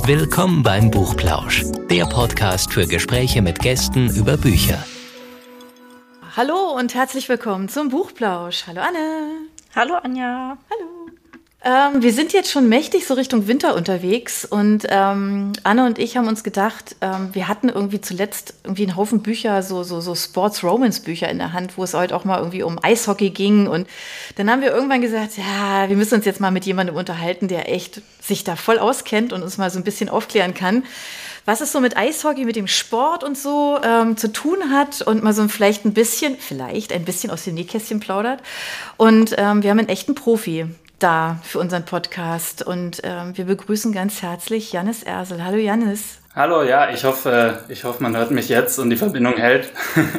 Willkommen beim Buchplausch, der Podcast für Gespräche mit Gästen über Bücher. Hallo und herzlich willkommen zum Buchplausch. Hallo Anne. Hallo Anja. Hallo. Wir sind jetzt schon mächtig so Richtung Winter unterwegs und Anne und ich haben uns gedacht, wir hatten irgendwie zuletzt irgendwie einen Haufen Bücher, so Sports-Romance-Bücher in der Hand, wo es heute auch mal irgendwie um Eishockey ging, und dann haben wir irgendwann gesagt, ja, wir müssen uns jetzt mal mit jemandem unterhalten, der echt sich da voll auskennt und uns mal so ein bisschen aufklären kann, was es so mit Eishockey, mit dem Sport und so zu tun hat, und mal so vielleicht ein bisschen aus dem Nähkästchen plaudert. Und wir haben einen echten Profi da für unseren Podcast, und wir begrüßen ganz herzlich Jannis Ersel. Hallo Jannis. Hallo, ja, ich hoffe, man hört mich jetzt und die Verbindung hält.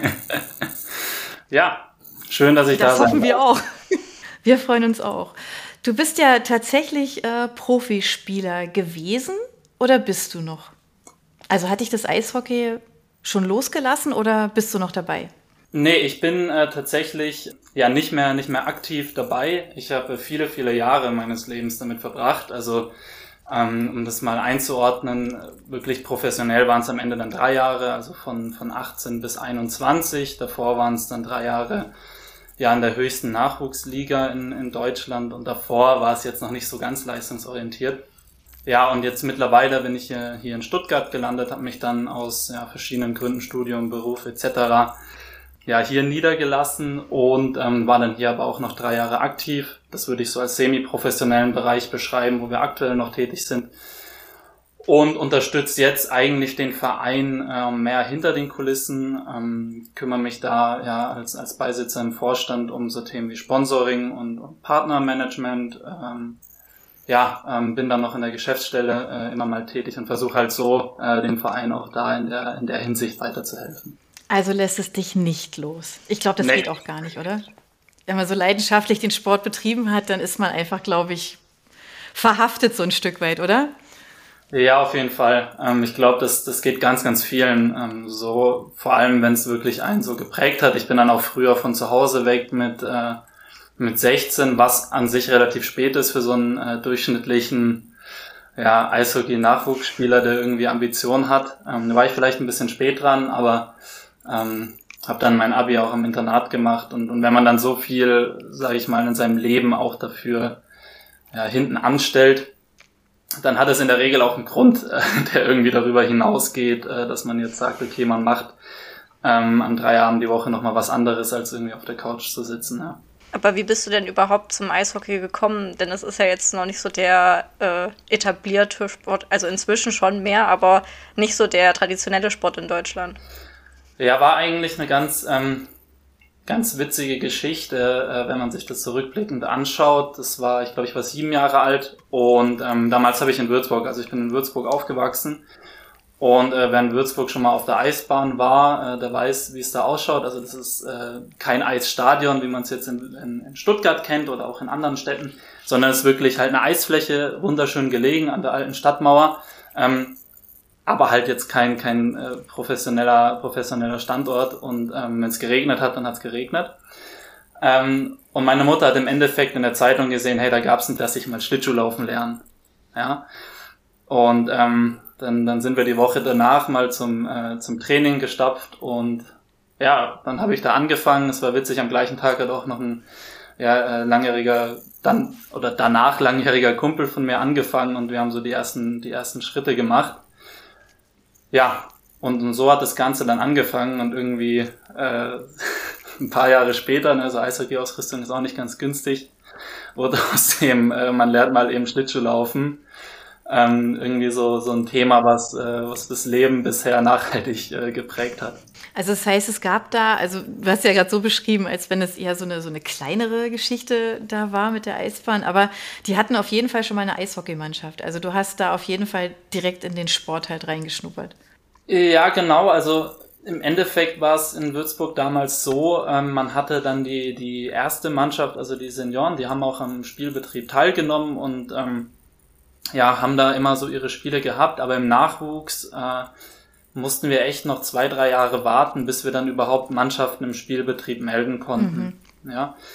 Ja, schön, dass ich da bin. Das hoffen wir auch. Wir freuen uns auch. Du bist ja tatsächlich Profispieler gewesen, oder bist du noch? Also hat dich das Eishockey schon losgelassen oder bist du noch dabei? Nee, ich bin tatsächlich nicht mehr aktiv dabei. Ich habe viele, viele Jahre meines Lebens damit verbracht. Also um das mal einzuordnen, wirklich professionell waren es am Ende dann 3 Jahre, also von 18 bis 21. Davor waren es dann 3 Jahre in der höchsten Nachwuchsliga in Deutschland, und davor war es jetzt noch nicht so ganz leistungsorientiert. Ja, und jetzt mittlerweile bin ich hier in Stuttgart gelandet, habe mich dann aus verschiedenen Gründen, Studium, Beruf etc. Hier niedergelassen und war dann hier aber auch noch 3 Jahre aktiv. Das würde ich so als semi-professionellen Bereich beschreiben, wo wir aktuell noch tätig sind. Und unterstütze jetzt eigentlich den Verein mehr hinter den Kulissen, kümmere mich da als Beisitzer im Vorstand um so Themen wie Sponsoring und Partnermanagement. Bin dann noch in der Geschäftsstelle immer mal tätig und versuche halt so dem Verein auch da in der Hinsicht weiterzuhelfen. Also lässt es dich nicht los. Ich glaube, das geht auch gar nicht, oder? Wenn man so leidenschaftlich den Sport betrieben hat, dann ist man einfach, glaube ich, verhaftet so ein Stück weit, oder? Ja, auf jeden Fall. Ich glaube, das geht ganz, ganz vielen so, vor allem wenn es wirklich einen so geprägt hat. Ich bin dann auch früher von zu Hause weg mit 16, was an sich relativ spät ist für so einen durchschnittlichen Eishockey-Nachwuchsspieler, der irgendwie Ambitionen hat. Da war ich vielleicht ein bisschen spät dran, aber habe dann mein Abi auch im Internat gemacht, und wenn man dann so viel, sage ich mal, in seinem Leben auch dafür hinten anstellt, dann hat es in der Regel auch einen Grund, der irgendwie darüber hinausgeht, dass man jetzt sagt, okay, man macht an 3 Abend die Woche nochmal was anderes, als irgendwie auf der Couch zu sitzen. Ja. Aber wie bist du denn überhaupt zum Eishockey gekommen? Denn es ist ja jetzt noch nicht so der etablierte Sport, also inzwischen schon mehr, aber nicht so der traditionelle Sport in Deutschland. Ja, war eigentlich eine ganz witzige Geschichte, wenn man sich das zurückblickend anschaut. Ich war 7 Jahre alt, und damals habe ich in Würzburg aufgewachsen. Und wer in Würzburg schon mal auf der Eisbahn war, der weiß, wie es da ausschaut. Also das ist kein Eisstadion, wie man es jetzt in Stuttgart kennt oder auch in anderen Städten, sondern es ist wirklich halt eine Eisfläche, wunderschön gelegen an der alten Stadtmauer. Aber halt jetzt kein professioneller Standort, und wenn es geregnet hat, dann hat es geregnet. Und meine Mutter hat im Endeffekt in der Zeitung gesehen, hey, da gab's dass ich mal Schlittschuh laufen lernen. Ja. Und dann sind wir die Woche danach mal zum Training gestapft, und dann habe ich da angefangen. Es war witzig, am gleichen Tag hat auch noch ein langjähriger Kumpel von mir angefangen, und wir haben so die ersten Schritte gemacht. Ja, und so hat das Ganze dann angefangen, und irgendwie ein paar Jahre später, also Eishockey-Ausrüstung ist auch nicht ganz günstig, wurde aus dem, man lernt mal eben Schlittschuh laufen, irgendwie so ein Thema, was das Leben bisher nachhaltig geprägt hat. Also das heißt, es gab da, also du hast ja gerade so beschrieben, als wenn es eher so eine kleinere Geschichte da war mit der Eisbahn, aber die hatten auf jeden Fall schon mal eine Eishockeymannschaft. Also du hast da auf jeden Fall direkt in den Sport halt reingeschnuppert. Ja, genau, also im Endeffekt war es in Würzburg damals so, man hatte dann die erste Mannschaft, also die Senioren, die haben auch am Spielbetrieb teilgenommen und haben da immer so ihre Spiele gehabt, aber im Nachwuchs mussten wir echt noch 2-3 Jahre warten, bis wir dann überhaupt Mannschaften im Spielbetrieb melden konnten. Mhm. Ja.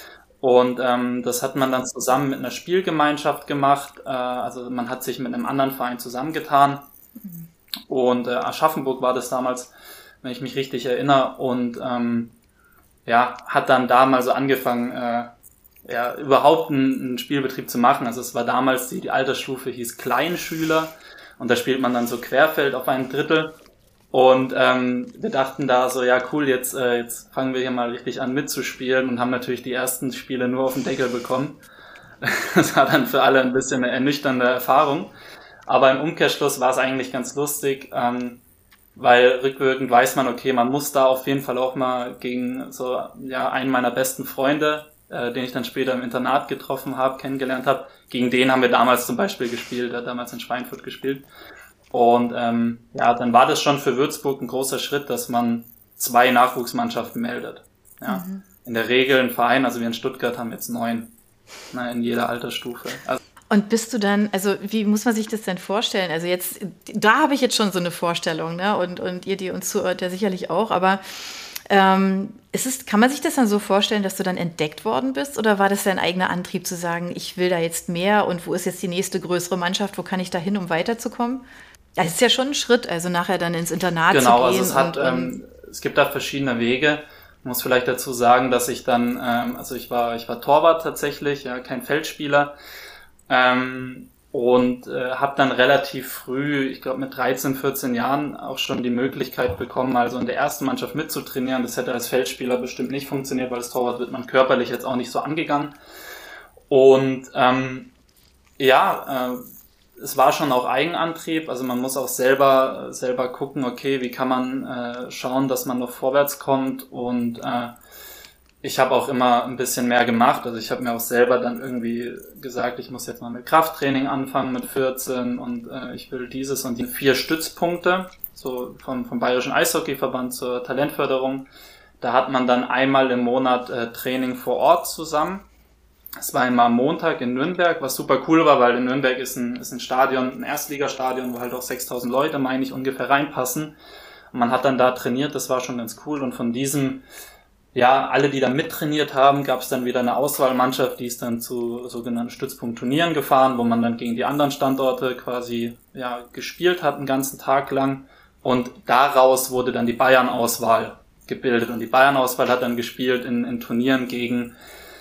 Und das hat man dann zusammen mit einer Spielgemeinschaft gemacht. Also man hat sich mit einem anderen Verein zusammengetan. Und Aschaffenburg war das damals, wenn ich mich richtig erinnere. Und hat dann da mal so angefangen, überhaupt einen Spielbetrieb zu machen. Also es war damals, die Altersstufe hieß Kleinschüler. Und da spielt man dann so querfeld auf ein Drittel. Und wir dachten da so, ja cool, jetzt fangen wir hier mal richtig an mitzuspielen und haben natürlich die ersten Spiele nur auf den Deckel bekommen. Das war dann für alle ein bisschen eine ernüchternde Erfahrung. Aber im Umkehrschluss war es eigentlich ganz lustig, weil rückwirkend weiß man, okay, man muss da auf jeden Fall auch mal gegen so einen meiner besten Freunde, den ich dann später im Internat kennengelernt habe, gegen den haben wir damals zum Beispiel gespielt, er hat damals in Schweinfurt gespielt. Und dann war das schon für Würzburg ein großer Schritt, dass man 2 Nachwuchsmannschaften meldet. Ja. In der Regel ein Verein, also wir in Stuttgart haben jetzt 9 in jeder Altersstufe. Und bist du dann, also wie muss man sich das denn vorstellen? Also jetzt, da habe ich jetzt schon so eine Vorstellung, ne? Und ihr, die uns zuhört, ja sicherlich auch, aber kann man sich das dann so vorstellen, dass du dann entdeckt worden bist? Oder war das dein eigener Antrieb zu sagen, ich will da jetzt mehr und wo ist jetzt die nächste größere Mannschaft, wo kann ich da hin, um weiterzukommen? Das ist ja schon ein Schritt, also nachher dann ins Internat zu gehen. Genau, also es gibt da verschiedene Wege. Ich muss vielleicht dazu sagen, dass ich dann, ich war Torwart tatsächlich, ja, kein Feldspieler, und habe dann relativ früh, ich glaube mit 13, 14 Jahren auch schon die Möglichkeit bekommen, also in der ersten Mannschaft mitzutrainieren. Das hätte als Feldspieler bestimmt nicht funktioniert, weil als Torwart wird man körperlich jetzt auch nicht so angegangen. Und es war schon auch Eigenantrieb, also man muss auch selber gucken, okay, wie kann man schauen, dass man noch vorwärts kommt, und ich habe auch immer ein bisschen mehr gemacht, also ich habe mir auch selber dann irgendwie gesagt, ich muss jetzt mal mit Krafttraining anfangen mit 14 und ich will dieses und die 4 Stützpunkte, so vom Bayerischen Eishockeyverband zur Talentförderung, da hat man dann einmal im Monat Training vor Ort zusammen. Es war immer am Montag in Nürnberg, was super cool war, weil in Nürnberg ist ein Stadion, ein Erstligastadion, wo halt auch 6.000 Leute, meine ich, ungefähr reinpassen. Und man hat dann da trainiert, das war schon ganz cool. Und von diesem, alle, die da mittrainiert haben, gab es dann wieder eine Auswahlmannschaft, die ist dann zu sogenannten Stützpunktturnieren gefahren, wo man dann gegen die anderen Standorte quasi gespielt hat, einen ganzen Tag lang. Und daraus wurde dann die Bayern-Auswahl gebildet. Und die Bayern-Auswahl hat dann gespielt in Turnieren gegen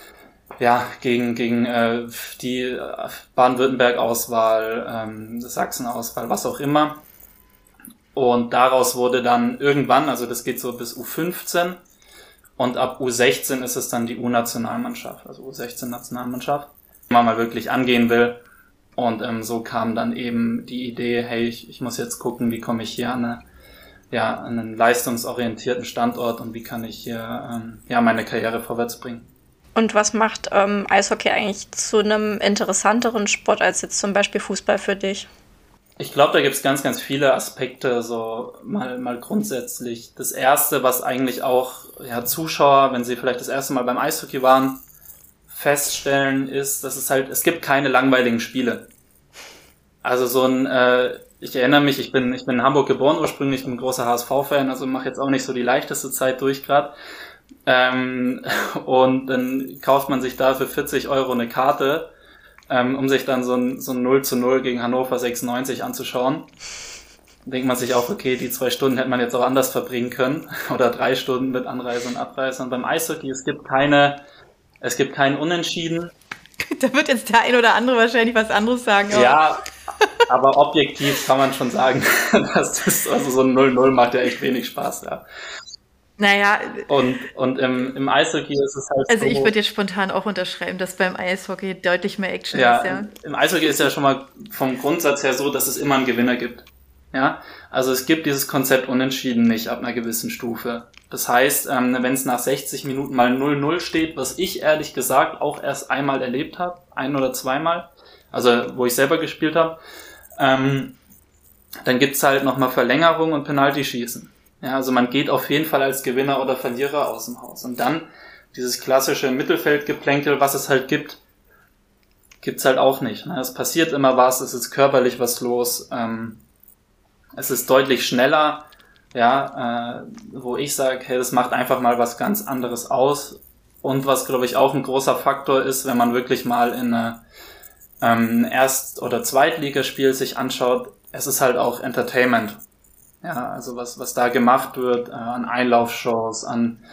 die Baden-Württemberg-Auswahl, Sachsen-Auswahl, was auch immer. Und daraus wurde dann irgendwann, also das geht so bis U15, und ab U16 ist es dann die U-Nationalmannschaft, also U16-Nationalmannschaft, wenn man mal wirklich angehen will. Und so kam dann eben die Idee, hey, ich muss jetzt gucken, wie komme ich hier an einen leistungsorientierten Standort und wie kann ich hier meine Karriere vorwärts bringen. Und was macht Eishockey eigentlich zu einem interessanteren Sport als jetzt zum Beispiel Fußball für dich? Ich glaube, da gibt es ganz, ganz viele Aspekte, so mal grundsätzlich. Das Erste, was eigentlich auch Zuschauer, wenn sie vielleicht das erste Mal beim Eishockey waren, feststellen, ist, dass es gibt keine langweiligen Spiele. Also ich erinnere mich, ich bin in Hamburg geboren ursprünglich, bin ein großer HSV-Fan, also mache jetzt auch nicht so die leichteste Zeit durch gerade. Und dann kauft man sich da für 40 € eine Karte, um sich dann so ein 0:0 gegen Hannover 96 anzuschauen. Dann denkt man sich auch, okay, die 2 Stunden hätte man jetzt auch anders verbringen können. Oder 3 Stunden mit Anreise und Abreise. Und beim Eishockey, es gibt kein Unentschieden. Da wird jetzt der ein oder andere wahrscheinlich was anderes sagen. Ja, aber objektiv kann man schon sagen, dass so ein 0:0 macht ja echt wenig Spaß, ja. Naja. Und im Eishockey ist es halt also so, ich würde jetzt spontan auch unterschreiben, dass beim Eishockey deutlich mehr Action ist, ja. Im Eishockey ist ja schon mal vom Grundsatz her so, dass es immer einen Gewinner gibt. Ja, also es gibt dieses Konzept Unentschieden nicht ab einer gewissen Stufe. Das heißt, wenn es nach 60 Minuten mal 0:0 steht, was ich ehrlich gesagt auch erst einmal erlebt habe, 1 oder 2-mal, also wo ich selber gespielt habe, dann gibt's halt nochmal Verlängerung und Penaltyschießen. Ja, also man geht auf jeden Fall als Gewinner oder Verlierer aus dem Haus. Und dann dieses klassische Mittelfeldgeplänkel, was es halt gibt, gibt's halt auch nicht. Es passiert immer was, es ist körperlich was los, es ist deutlich schneller, wo ich sage, hey, das macht einfach mal was ganz anderes aus, Und was, glaube ich, auch ein großer Faktor ist, wenn man wirklich mal in eine Erst- oder Zweitligaspiel sich anschaut, es ist halt auch Entertainment. Ja, also was da gemacht wird, an Einlaufshows, an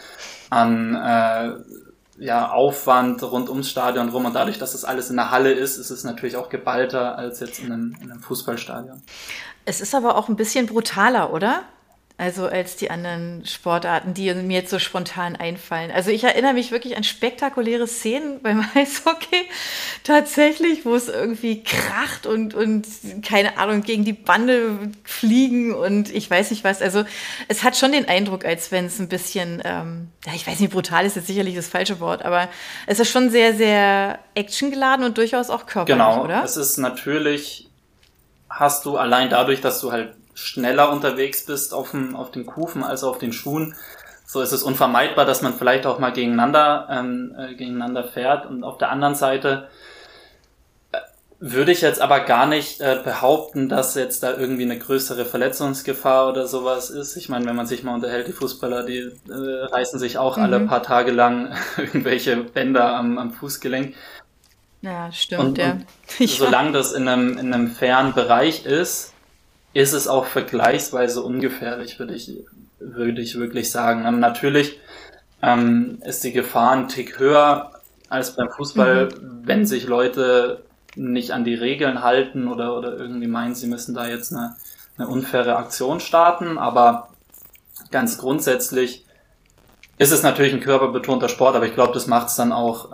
Aufwand rund ums Stadion rum, und dadurch, dass das alles in der Halle ist es natürlich auch geballter als jetzt in einem Fußballstadion. Es ist aber auch ein bisschen brutaler, oder? Also als die anderen Sportarten, die mir jetzt so spontan einfallen. Also ich erinnere mich wirklich an spektakuläre Szenen beim Eishockey tatsächlich, wo es irgendwie kracht und keine Ahnung, gegen die Bande fliegen und ich weiß nicht was. Also es hat schon den Eindruck, als wenn es ein bisschen, ich weiß nicht, brutal ist jetzt sicherlich das falsche Wort, aber es ist schon sehr, sehr actiongeladen und durchaus auch körperlich, genau, oder? Es ist natürlich, hast du allein dadurch, dass du halt schneller unterwegs bist auf den Kufen als auf den Schuhen, so ist es unvermeidbar, dass man vielleicht auch mal gegeneinander fährt. Und auf der anderen Seite würde ich jetzt aber gar nicht behaupten, dass jetzt da irgendwie eine größere Verletzungsgefahr oder sowas ist. Ich meine, wenn man sich mal unterhält, die Fußballer, die reißen sich auch alle paar Tage lang irgendwelche Bänder am Fußgelenk. Ja, stimmt, und solange das in einem fairen Bereich ist es auch vergleichsweise ungefährlich, würde ich wirklich sagen. Natürlich ist die Gefahr ein Tick höher als beim Fußball, wenn sich Leute nicht an die Regeln halten oder irgendwie meinen, sie müssen da jetzt eine unfaire Aktion starten. Aber ganz grundsätzlich ist es natürlich ein körperbetonter Sport, aber ich glaube, das macht es dann auch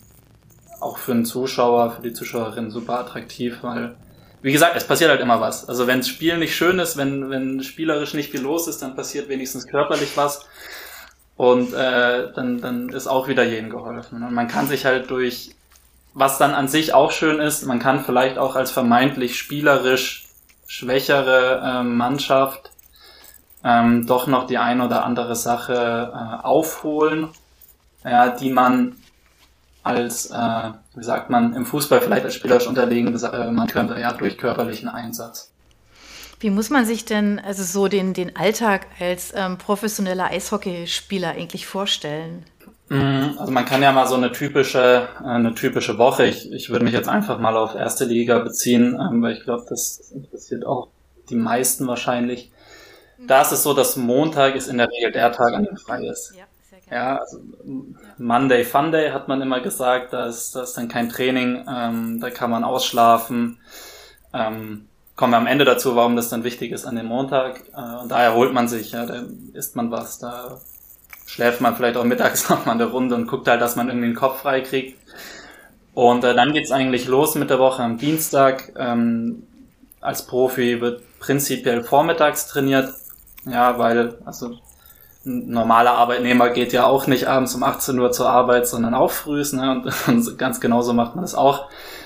für den Zuschauer, für die Zuschauerin super attraktiv, weil, wie gesagt, es passiert halt immer was. Also wenn das Spiel nicht schön ist, wenn spielerisch nicht viel los ist, dann passiert wenigstens körperlich was. Und dann ist auch wieder jedem geholfen. Und man kann sich halt durch, was dann an sich auch schön ist, man kann vielleicht auch als vermeintlich spielerisch schwächere Mannschaft doch noch die ein oder andere Sache aufholen, die man als, wie sagt man, im Fußball vielleicht als spielerisch unterlegen man könnte, durch körperlichen Einsatz. Wie muss man sich denn also so den Alltag als professioneller Eishockeyspieler eigentlich vorstellen? Also man kann ja mal so eine typische Woche, ich würde mich jetzt einfach mal auf erste Liga beziehen, weil ich glaube, das interessiert auch die meisten wahrscheinlich. Da ist es so, dass Montag ist in der Regel der Tag, an dem frei ist. Ja, also Monday, Funday hat man immer gesagt, da ist dann kein Training, da kann man ausschlafen. Kommen wir am Ende dazu, warum das dann wichtig ist an dem Montag. Und da erholt man sich, da isst man was, da schläft man vielleicht auch mittags noch mal eine Runde und guckt halt, dass man irgendwie den Kopf frei kriegt. Und dann geht's eigentlich los mit der Woche am Dienstag. Als Profi wird prinzipiell vormittags trainiert, weil also ein normaler Arbeitnehmer geht ja auch nicht abends um 18 Uhr zur Arbeit, sondern auch frühs, und ganz genauso macht man das auch.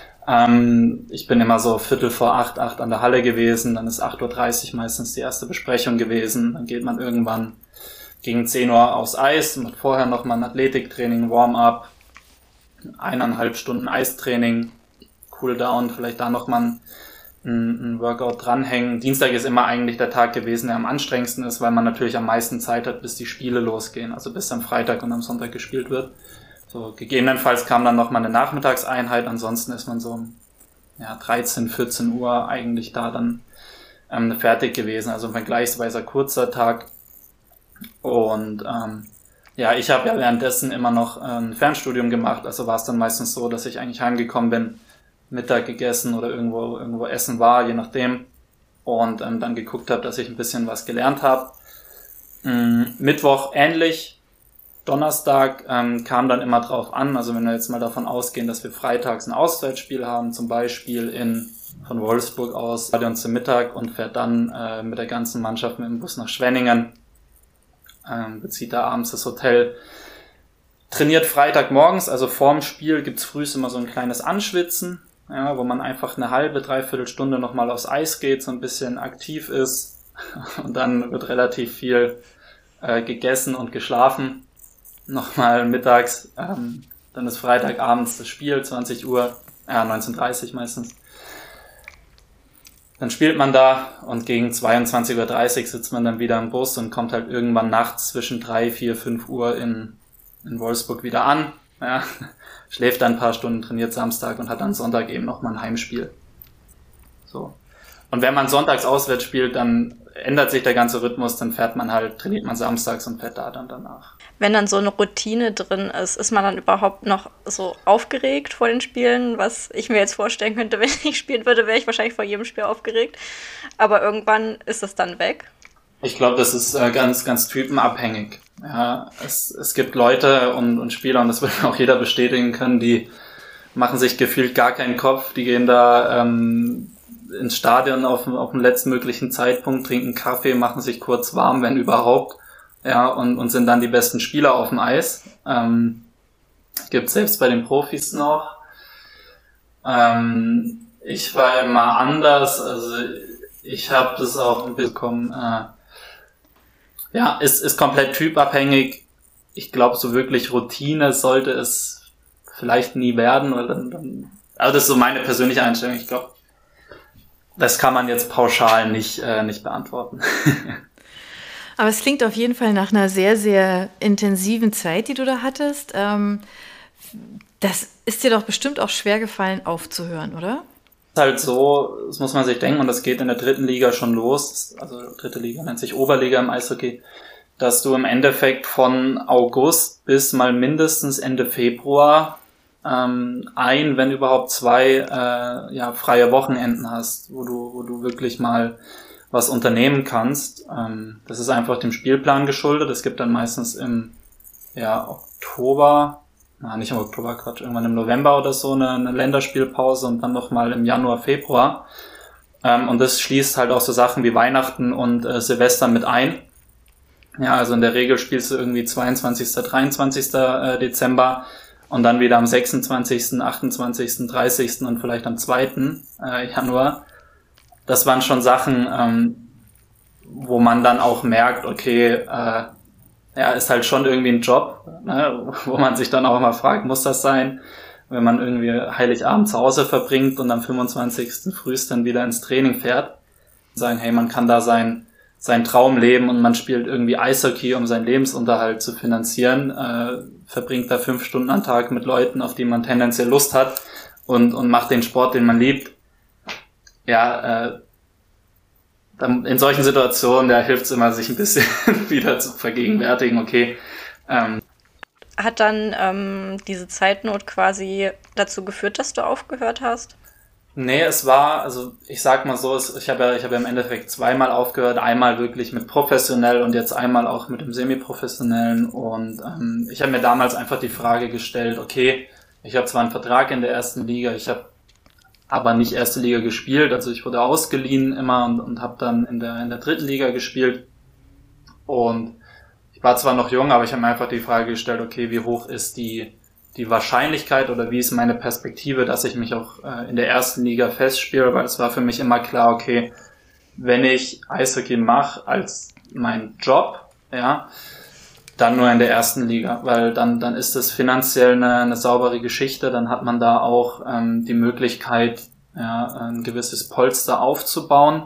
Ich bin immer so 7:45, 8 an der Halle gewesen, dann ist 8:30 Uhr meistens die erste Besprechung gewesen, dann geht man irgendwann gegen 10 Uhr aufs Eis, macht vorher nochmal ein Athletiktraining, Warm-up, 1,5 Stunden Eistraining, Cooldown, vielleicht da nochmal ein Workout dranhängen. Dienstag ist immer eigentlich der Tag gewesen, der am anstrengendsten ist, weil man natürlich am meisten Zeit hat, bis die Spiele losgehen, also bis am Freitag und am Sonntag gespielt wird. So, gegebenenfalls kam dann nochmal eine Nachmittagseinheit, ansonsten ist man so 13, 14 Uhr eigentlich da dann fertig gewesen, also ein vergleichsweise kurzer Tag. Und ich habe ja währenddessen immer noch ein Fernstudium gemacht, also war es dann meistens so, dass ich eigentlich heimgekommen bin, Mittag gegessen oder irgendwo essen war, je nachdem, und dann geguckt habe, dass ich ein bisschen was gelernt habe. Mittwoch ähnlich, Donnerstag kam dann immer drauf an, also wenn wir jetzt mal davon ausgehen, dass wir freitags ein Auswärtsspiel haben, zum Beispiel von Wolfsburg aus, Stadion zum Mittag, und fährt dann mit der ganzen Mannschaft mit dem Bus nach Schwenningen, bezieht da abends das Hotel, trainiert Freitagmorgens, also vorm Spiel gibt's frühs immer so ein kleines Anschwitzen, wo man einfach eine halbe, dreiviertel Stunde nochmal aufs Eis geht, so ein bisschen aktiv ist, und dann wird relativ viel gegessen und geschlafen. Nochmal mittags, dann ist Freitagabends das Spiel, 20 Uhr, 19:30 Uhr meistens. Dann spielt man da und gegen 22:30 Uhr sitzt man dann wieder im Bus und kommt halt irgendwann nachts zwischen 3, 4, 5 Uhr in in Wolfsburg wieder an, ja, schläft dann ein paar Stunden, trainiert Samstag und hat dann Sonntag eben nochmal ein Heimspiel. So. Und wenn man sonntags auswärts spielt, dann ändert sich der ganze Rhythmus, dann trainiert man samstags und fährt da dann danach. Wenn dann so eine Routine drin ist man dann überhaupt noch so aufgeregt vor den Spielen? Was ich mir jetzt vorstellen könnte, wenn ich spielen würde, wäre ich wahrscheinlich vor jedem Spiel aufgeregt. Aber irgendwann ist es dann weg. Ich glaube, das ist ganz, ganz typenabhängig. Ja, es gibt Leute und Spieler, und das wird auch jeder bestätigen können, die machen sich gefühlt gar keinen Kopf. Die gehen da ins Stadion auf dem letztmöglichen Zeitpunkt, trinken Kaffee, machen sich kurz warm, wenn überhaupt, ja, und sind dann die besten Spieler auf dem Eis. Gibt selbst bei den Profis noch. Ich war immer anders, also ich habe das auch bekommen. Ja, ist komplett typabhängig. Ich glaube, so wirklich Routine sollte es vielleicht nie werden. Also das ist so meine persönliche Einstellung. Ich glaube, das kann man jetzt pauschal nicht beantworten. Aber es klingt auf jeden Fall nach einer sehr, sehr intensiven Zeit, die du da hattest. Das ist dir doch bestimmt auch schwer gefallen, aufzuhören, oder? Es ist halt so, das muss man sich denken, und das geht in der 3. Liga schon los, also 3. Liga nennt sich Oberliga im Eishockey, dass du im Endeffekt von August bis mal mindestens Ende Februar wenn überhaupt 2 freie Wochenenden hast, wo du wirklich mal was unternehmen kannst. Das ist einfach dem Spielplan geschuldet. Es gibt dann meistens im Oktober, nicht im Oktober, irgendwann im November oder so eine Länderspielpause und dann nochmal im Januar, Februar. Und das schließt halt auch so Sachen wie Weihnachten und Silvester mit ein. Ja, also in der Regel spielst du irgendwie 22., 23. Dezember und dann wieder am 26., 28., 30. und vielleicht am 2. Januar. Das waren schon Sachen, wo man dann auch merkt, okay, ist halt schon irgendwie ein Job, ne, wo man sich dann auch mal fragt, muss das sein, wenn man irgendwie Heiligabend zu Hause verbringt und am 25. frühst dann wieder ins Training fährt. Sagen, hey, man kann da seinen Traum leben und man spielt irgendwie Eishockey, um seinen Lebensunterhalt zu finanzieren, verbringt da 5 Stunden am Tag mit Leuten, auf die man tendenziell Lust hat und macht den Sport, den man liebt. Ja, dann in solchen Situationen, da hilft es immer, sich ein bisschen wieder zu vergegenwärtigen, okay. Hat dann diese Zeitnot quasi dazu geführt, dass du aufgehört hast? Nee, es war, also ich sag mal so, ich habe ja im Endeffekt 2-mal aufgehört, einmal wirklich mit professionell und jetzt einmal auch mit dem semi-professionellen, und ich habe mir damals einfach die Frage gestellt, okay, ich habe zwar einen Vertrag in der 1. Liga, ich habe aber nicht 1. Liga gespielt, also ich wurde ausgeliehen immer und habe dann in der 3. Liga gespielt, und ich war zwar noch jung, aber ich habe mir einfach die Frage gestellt, okay, wie hoch ist die Wahrscheinlichkeit oder wie ist meine Perspektive, dass ich mich auch in der 1. Liga festspiele, weil es war für mich immer klar, okay, wenn ich Eishockey mache als mein Job, ja, dann nur in der 1. Liga, weil dann ist es finanziell eine saubere Geschichte, dann hat man da auch die Möglichkeit, ein gewisses Polster aufzubauen,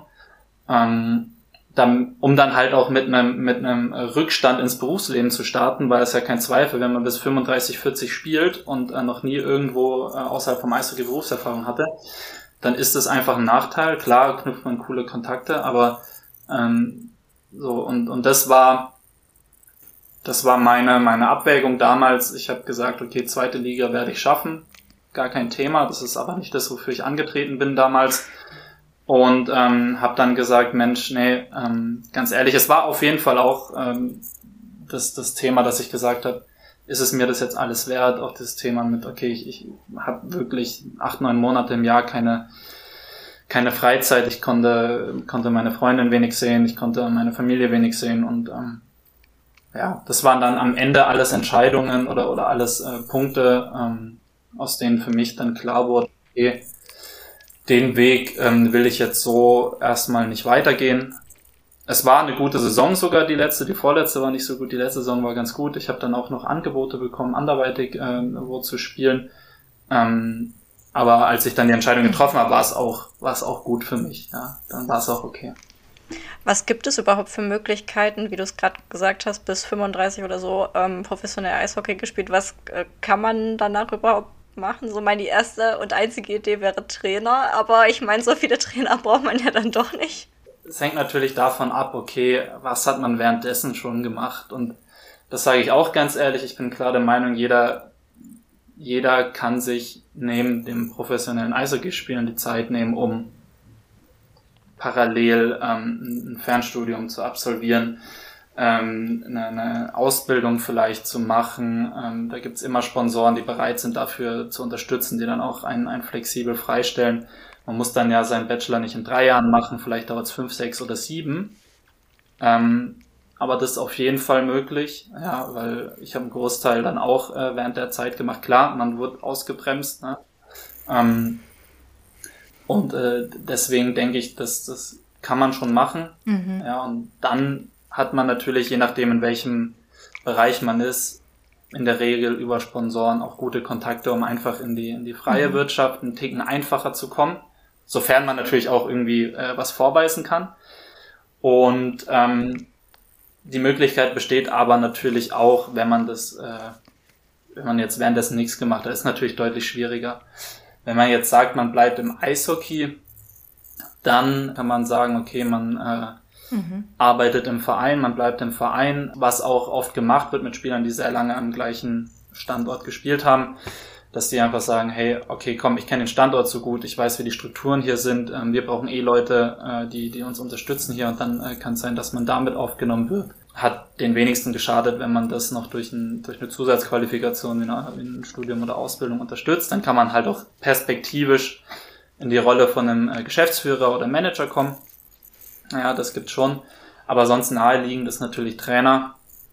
um dann halt auch mit einem Rückstand ins Berufsleben zu starten, weil es ja kein Zweifel, wenn man bis 35, 40 spielt und noch nie irgendwo außerhalb vom Eishockey Berufserfahrung hatte, dann ist das einfach ein Nachteil. Klar knüpft man coole Kontakte, aber und das war meine Abwägung damals. Ich habe gesagt, okay, 2. Liga werde ich schaffen, gar kein Thema. Das ist aber nicht das, wofür ich angetreten bin damals. Und habe dann gesagt, Mensch, nee, ganz ehrlich, es war auf jeden Fall auch das Thema, dass ich gesagt habe, ist es mir das jetzt alles wert? Auch das Thema mit, okay, ich habe wirklich 8, 9 Monate im Jahr keine Freizeit. Ich konnte meine Freundin wenig sehen, ich konnte meine Familie wenig sehen, und das waren dann am Ende alles Entscheidungen oder alles Punkte, aus denen für mich dann klar wurde, okay, den Weg will ich jetzt so erstmal nicht weitergehen. Es war eine gute Saison sogar, die vorletzte war nicht so gut, die letzte Saison war ganz gut. Ich habe dann auch noch Angebote bekommen, anderweitig wo zu spielen. Aber als ich dann die Entscheidung getroffen habe, war es auch gut für mich. Ja, dann war es auch okay. Was gibt es überhaupt für Möglichkeiten, wie du es gerade gesagt hast, bis 35 oder so professionell Eishockey gespielt? Was kann man danach überhaupt machen? So meine erste und einzige Idee wäre Trainer, aber ich meine, so viele Trainer braucht man ja dann doch nicht. Es hängt natürlich davon ab, okay, was hat man währenddessen schon gemacht? Und das sage ich auch ganz ehrlich, ich bin klar der Meinung, jeder kann sich neben dem professionellen Eishockeyspielen die Zeit nehmen, um parallel ein Fernstudium zu absolvieren, eine Ausbildung vielleicht zu machen. Da gibt's immer Sponsoren, die bereit sind, dafür zu unterstützen, die dann auch einen flexibel freistellen. Man muss dann ja seinen Bachelor nicht in 3 Jahren machen, vielleicht dauert es 5, 6 oder 7. Aber das ist auf jeden Fall möglich, ja, weil ich habe einen Großteil dann auch während der Zeit gemacht. Klar, man wird ausgebremst, ne? Und deswegen denke ich, das kann man schon machen. Mhm. Ja, und dann hat man natürlich, je nachdem in welchem Bereich man ist, in der Regel über Sponsoren auch gute Kontakte, um einfach in die freie Wirtschaft einen Ticken einfacher zu kommen. Sofern man natürlich auch irgendwie was vorbeißen kann. Und die Möglichkeit besteht aber natürlich auch, wenn man jetzt währenddessen nichts gemacht hat, ist natürlich deutlich schwieriger. Wenn man jetzt sagt, man bleibt im Eishockey, dann kann man sagen, okay, man arbeitet im Verein, man bleibt im Verein, was auch oft gemacht wird mit Spielern, die sehr lange am gleichen Standort gespielt haben, dass die einfach sagen, hey, okay, komm, ich kenne den Standort so gut, ich weiß, wie die Strukturen hier sind, wir brauchen Leute, die uns unterstützen hier, und dann kann es sein, dass man damit aufgenommen wird. Hat den wenigsten geschadet, wenn man das noch durch eine Zusatzqualifikation wie ein Studium oder Ausbildung unterstützt. Dann kann man halt auch perspektivisch in die Rolle von einem Geschäftsführer oder Manager kommen. Ja, das gibt's schon. Aber sonst naheliegend ist natürlich Trainer.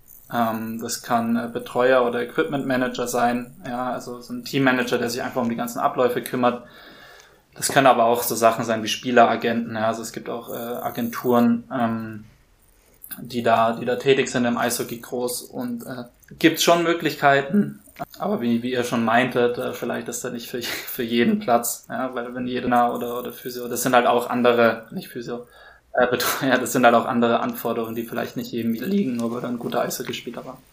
Das kann Betreuer oder Equipment Manager sein. Ja, also so ein Teammanager, der sich einfach um die ganzen Abläufe kümmert. Das können aber auch so Sachen sein wie Spieleragenten. Ja, also es gibt auch Agenturen, die da tätig sind im Eishockey groß, und gibt schon Möglichkeiten, aber wie ihr schon meintet, vielleicht ist da nicht für jeden Platz, ja, weil wenn jeder oder Physio, das sind halt auch andere, nicht Physio, Betreuer, das sind halt auch andere Anforderungen, die vielleicht nicht jedem liegen, nur weil er ein guter Eishockeyspieler war.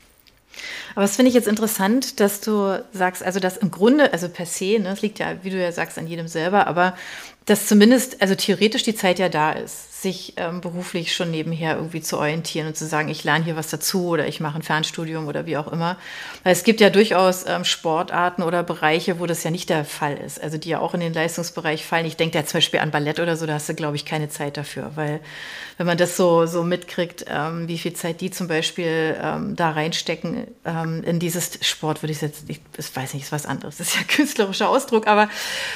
Aber das finde ich jetzt interessant, dass du sagst, also das im Grunde, also per se, ne, das liegt ja, wie du ja sagst, an jedem selber, aber dass zumindest, also theoretisch die Zeit ja da ist, sich beruflich schon nebenher irgendwie zu orientieren und zu sagen, ich lerne hier was dazu oder ich mache ein Fernstudium oder wie auch immer. Weil es gibt ja durchaus Sportarten oder Bereiche, wo das ja nicht der Fall ist, also die ja auch in den Leistungsbereich fallen. Ich denke da zum Beispiel an Ballett oder so, da hast du, glaube ich, keine Zeit dafür, weil wenn man das so mitkriegt, wie viel Zeit die zum Beispiel da reinstecken in dieses Sport, würde ich jetzt, ich weiß nicht, ist was anderes, das ist ja ein künstlerischer Ausdruck, aber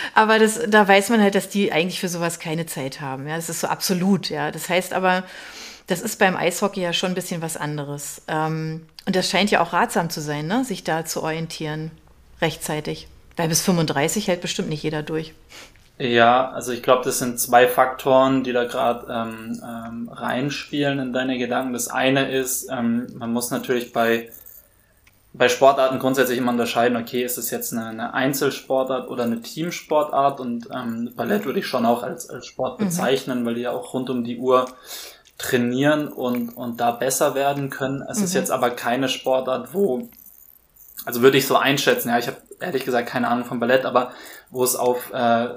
da weiß man halt, dass die eigentlich für sowas keine Zeit haben. Ja, das ist so absolut. Ja, das heißt aber, das ist beim Eishockey ja schon ein bisschen was anderes. Und das scheint ja auch ratsam zu sein, ne? Sich da zu orientieren rechtzeitig. Weil bis 35 hält bestimmt nicht jeder durch. Ja, also ich glaube, das sind 2 Faktoren, die da gerade reinspielen in deine Gedanken. Das eine ist, man muss natürlich bei Sportarten grundsätzlich immer unterscheiden, okay, ist es jetzt eine Einzelsportart oder eine Teamsportart, und Ballett würde ich schon auch als Sport bezeichnen, weil die ja auch rund um die Uhr trainieren und da besser werden können. Es ist jetzt aber keine Sportart, also würde ich so einschätzen, ja, ich habe ehrlich gesagt keine Ahnung vom Ballett, aber wo es auf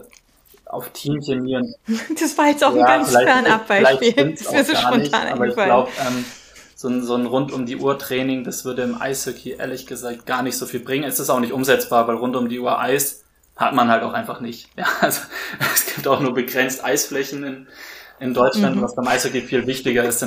Teamchemie und... Das war jetzt auch ein ganz fernab Beispiel. Das ist mir so spontan eingefallen. Aber ich glaube, so ein Rund-um-die-Uhr-Training, das würde im Eishockey ehrlich gesagt gar nicht so viel bringen. Es ist auch nicht umsetzbar, weil rund um die Uhr Eis hat man halt auch einfach nicht. Ja, also es gibt auch nur begrenzt Eisflächen in Deutschland. Was beim Eishockey viel wichtiger ist,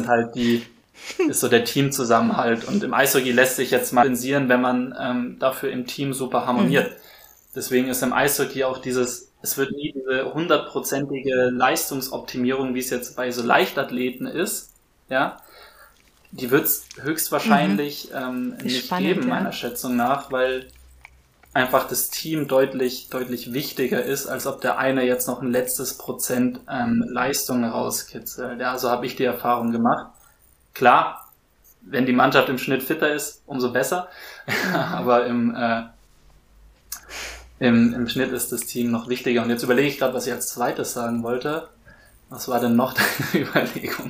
ist so der Teamzusammenhalt. Und im Eishockey lässt sich jetzt mal kompensieren, wenn man dafür im Team super harmoniert. Deswegen ist im Eishockey auch es wird nie diese 100%ige Leistungsoptimierung, wie es jetzt bei so Leichtathleten ist, ja, die wird es höchstwahrscheinlich nicht geben, meiner Schätzung nach, weil einfach das Team deutlich, deutlich wichtiger ist, als ob der eine jetzt noch ein letztes Prozent Leistung rauskitzelt. Ja, so habe ich die Erfahrung gemacht. Klar, wenn die Mannschaft im Schnitt fitter ist, umso besser, aber im Schnitt ist das Team noch wichtiger. Und jetzt überlege ich gerade, was ich als zweites sagen wollte. Was war denn noch deine Überlegung?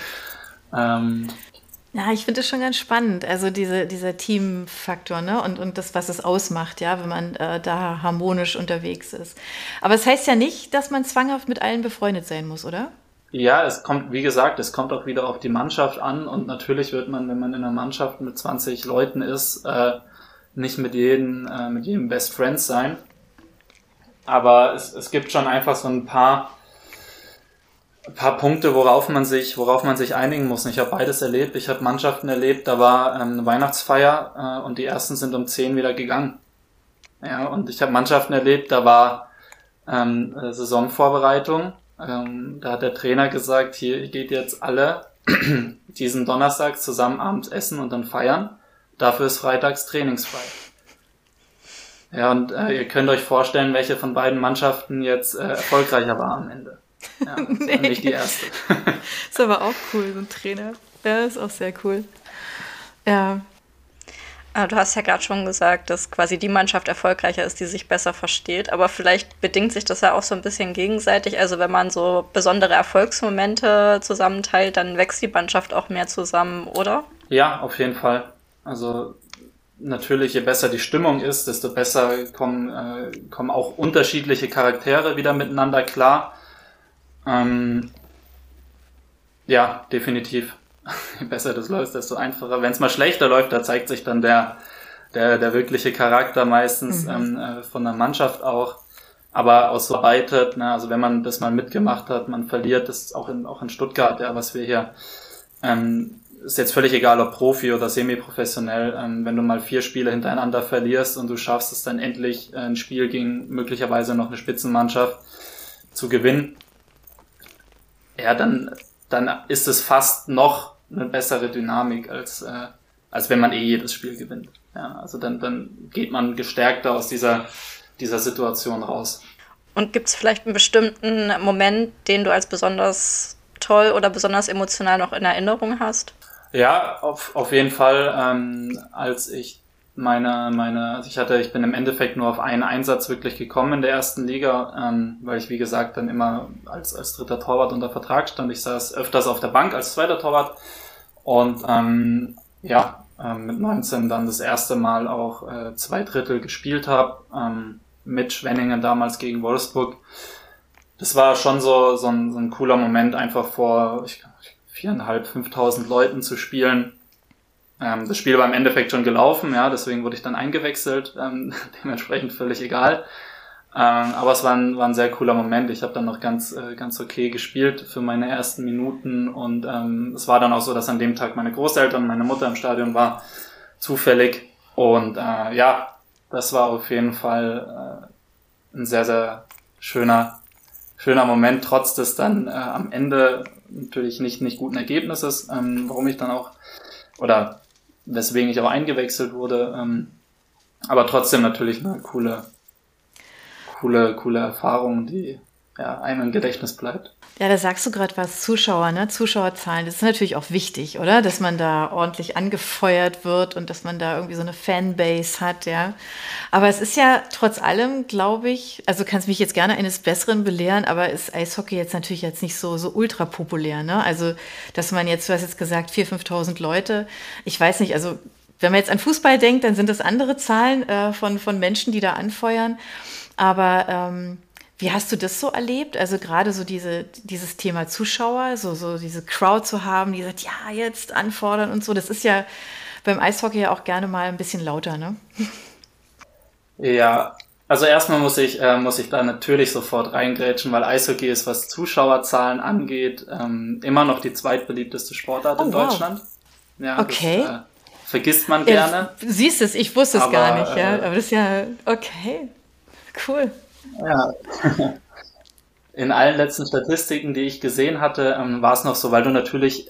Ja, ich finde es schon ganz spannend, also dieser Teamfaktor, ne? Und das, was es ausmacht, ja, wenn man da harmonisch unterwegs ist. Aber es heißt ja nicht, dass man zwanghaft mit allen befreundet sein muss, oder? Ja, es kommt, wie gesagt, es kommt auch wieder auf die Mannschaft an und natürlich wird man, wenn man in einer Mannschaft mit 20 Leuten ist, nicht mit jedem Best Friends sein. Aber es gibt schon einfach so ein paar Punkte, worauf man sich einigen muss. Ich habe beides erlebt. Ich habe Mannschaften erlebt, da war eine Weihnachtsfeier und die ersten sind um 10 wieder gegangen. Ja, und ich habe Mannschaften erlebt, da war Saisonvorbereitung. Da hat der Trainer gesagt, hier, ihr geht jetzt alle diesen Donnerstag zusammen abends essen und dann feiern. Dafür ist freitags trainingsfrei. Ja, und ihr könnt euch vorstellen, welche von beiden Mannschaften jetzt erfolgreicher war am Ende. Ja, nee. Nicht die erste. Ist aber auch cool, so ein Trainer. Ja, ist auch sehr cool. Ja. Du hast ja gerade schon gesagt, dass quasi die Mannschaft erfolgreicher ist, die sich besser versteht. Aber vielleicht bedingt sich das ja auch so ein bisschen gegenseitig. Also wenn man so besondere Erfolgsmomente zusammenteilt, dann wächst die Mannschaft auch mehr zusammen, oder? Ja, auf jeden Fall. Also natürlich, je besser die Stimmung ist, desto besser kommen auch unterschiedliche Charaktere wieder miteinander klar. Ja, definitiv. Je besser das läuft, desto einfacher. Wenn es mal schlechter läuft, da zeigt sich dann der wirkliche Charakter meistens von der Mannschaft auch. Aber ausarbeitet, ne, also wenn man das mal mitgemacht hat, man verliert, das ist auch in Stuttgart, ja, was wir hier, ist jetzt völlig egal, ob Profi oder semi-professionell, wenn du mal 4 Spiele hintereinander verlierst und du schaffst es dann endlich, ein Spiel gegen möglicherweise noch eine Spitzenmannschaft zu gewinnen, ja, dann ist es fast noch eine bessere Dynamik, als wenn man jedes Spiel gewinnt. Ja, also dann geht man gestärkter aus dieser Situation raus. Und gibt es vielleicht einen bestimmten Moment, den du als besonders toll oder besonders emotional noch in Erinnerung hast? Ja, auf jeden Fall, als ich ich bin im Endeffekt nur auf einen Einsatz wirklich gekommen in der ersten Liga, weil ich, wie gesagt, dann immer als dritter Torwart unter Vertrag stand. Ich saß öfters auf der Bank als zweiter Torwart und mit 19 dann das erste Mal auch 2 Drittel gespielt habe, mit Schwenningen damals gegen Wolfsburg. Das war schon so ein cooler Moment, einfach vor 4.500, 5.000 Leuten zu spielen. Das Spiel war im Endeffekt schon gelaufen, ja, deswegen wurde ich dann eingewechselt, dementsprechend völlig egal. Aber es war ein sehr cooler Moment. Ich habe dann noch ganz okay gespielt für meine ersten Minuten und es war dann auch so, dass an dem Tag meine Großeltern und meine Mutter im Stadion war, zufällig. Und das war auf jeden Fall ein sehr, sehr schöner Moment, trotz des dann am Ende natürlich nicht guten Ergebnisses, weswegen ich auch eingewechselt wurde, aber trotzdem natürlich eine coole Erfahrung, die einem im Gedächtnis bleibt. Ja, da sagst du gerade was, Zuschauer, ne? Zuschauerzahlen, das ist natürlich auch wichtig, oder? Dass man da ordentlich angefeuert wird und dass man da irgendwie so eine Fanbase hat, ja. Aber es ist ja trotz allem, glaube ich, also kannst mich jetzt gerne eines Besseren belehren, aber ist Eishockey jetzt natürlich jetzt nicht so ultra populär, ne? Also, dass man jetzt, du hast jetzt gesagt, 4.000, 5.000 Leute, ich weiß nicht, also wenn man jetzt an Fußball denkt, dann sind das andere Zahlen von Menschen, die da anfeuern, aber wie hast du das so erlebt? Also gerade so dieses Thema Zuschauer, so diese Crowd zu haben, die sagt, ja, jetzt anfordern und so. Das ist ja beim Eishockey ja auch gerne mal ein bisschen lauter, ne? Ja, also erstmal muss ich da natürlich sofort reingrätschen, weil Eishockey ist, was Zuschauerzahlen angeht, immer noch die zweitbeliebteste Sportart in Deutschland. Ja, okay. Das vergisst man gerne. Du siehst es, ich wusste es gar nicht, ja. Aber das ist ja, okay, cool. Ja, in allen letzten Statistiken, die ich gesehen hatte, war es noch so, weil du natürlich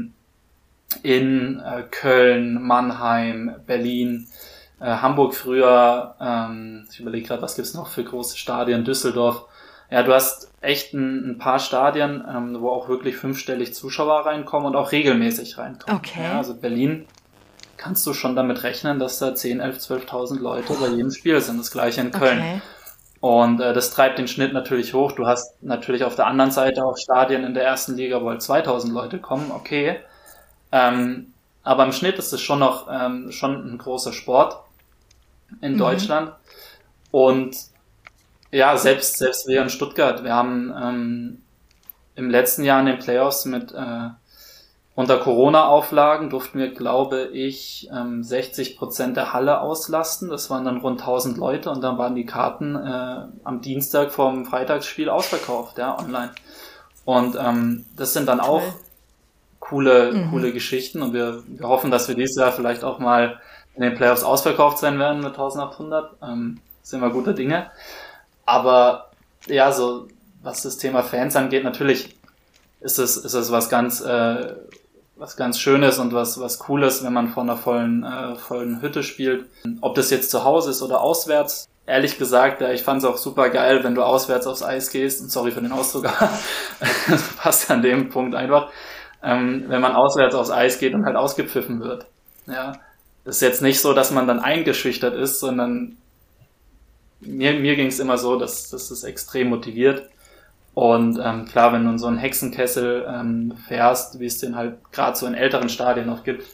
in Köln, Mannheim, Berlin, Hamburg früher, ich überlege gerade, was gibt's noch für große Stadien, Düsseldorf. Ja, du hast echt ein paar Stadien, wo auch wirklich 5-stellig Zuschauer reinkommen und auch regelmäßig reinkommen. Okay. Ja, also Berlin kannst du schon damit rechnen, dass da 10.000, 11.000, 12.000 Leute bei jedem Spiel sind. Das gleiche in Köln. Okay. Und das treibt den Schnitt natürlich hoch. Du hast natürlich auf der anderen Seite auch Stadien in der ersten Liga, wo halt 2000 Leute kommen, okay. Aber im Schnitt ist es schon noch schon ein großer Sport in Deutschland. Und ja, selbst wir in Stuttgart, wir haben im letzten Jahr in den Playoffs mit unter Corona-Auflagen durften wir, glaube ich, 60% der Halle auslasten. Das waren dann rund 1000 Leute und dann waren die Karten am Dienstag vom Freitagsspiel ausverkauft, ja, online. Und das sind dann auch coole Geschichten und wir hoffen, dass wir dieses Jahr vielleicht auch mal in den Playoffs ausverkauft sein werden mit 1800. Sind wir guter Dinge. Aber ja, so was das Thema Fans angeht, natürlich ist es was ganz Schönes und was Cooles, wenn man vor einer vollen Hütte spielt. Ob das jetzt zu Hause ist oder auswärts. Ehrlich gesagt, ja, ich fand es auch super geil, wenn du auswärts aufs Eis gehst. Und sorry für den Ausdruck, aber das passt an dem Punkt einfach. Wenn man auswärts aufs Eis geht und halt ausgepfiffen wird. Ja, das ist jetzt nicht so, dass man dann eingeschüchtert ist, sondern mir ging es immer so, dass das extrem motiviert. Und klar, wenn du in so einen Hexenkessel fährst, wie es den halt gerade so in älteren Stadien noch gibt,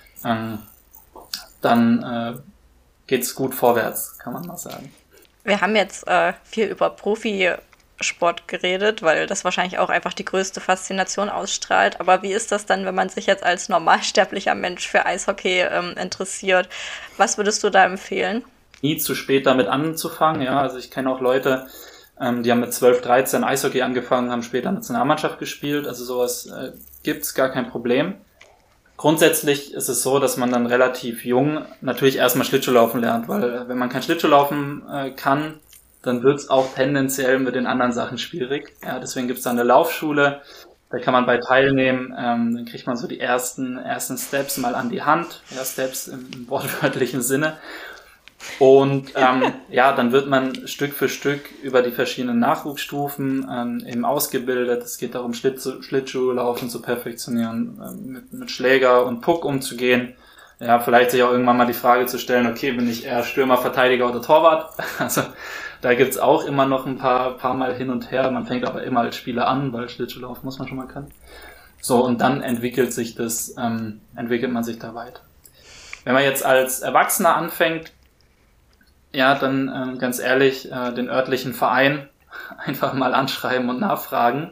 dann geht's gut vorwärts, kann man mal sagen. Wir haben jetzt viel über Profisport geredet, weil das wahrscheinlich auch einfach die größte Faszination ausstrahlt. Aber wie ist das dann, wenn man sich jetzt als normalsterblicher Mensch für Eishockey interessiert? Was würdest du da empfehlen? Nie zu spät damit anzufangen, ja. Also ich kenne auch Leute, die haben mit 12, 13 Eishockey angefangen, haben später Nationalmannschaft gespielt. Also sowas gibt's gar kein Problem. Grundsätzlich ist es so, dass man dann relativ jung natürlich erstmal Schlittschuhlaufen lernt, weil wenn man kein Schlittschuhlaufen kann, dann wird's auch tendenziell mit den anderen Sachen schwierig. Ja, deswegen gibt's da eine Laufschule, da kann man bei teilnehmen. Dann kriegt man so die ersten Steps mal an die Hand, ja, Steps im wortwörtlichen Sinne. Und ja, dann wird man Stück für Stück über die verschiedenen Nachwuchsstufen eben ausgebildet. Es geht darum, Schlittschuhlaufen zu perfektionieren, mit Schläger und Puck umzugehen. Ja, vielleicht sich auch irgendwann mal die Frage zu stellen, okay, bin ich eher Stürmer, Verteidiger oder Torwart? Also da gibt's auch immer noch ein paar Mal hin und her. Man fängt aber immer als Spieler an, weil Schlittschuhlaufen muss man schon mal können. So, und dann entwickelt man sich da weiter. Wenn man jetzt als Erwachsener anfängt, ja, dann ganz ehrlich, den örtlichen Verein einfach mal anschreiben und nachfragen.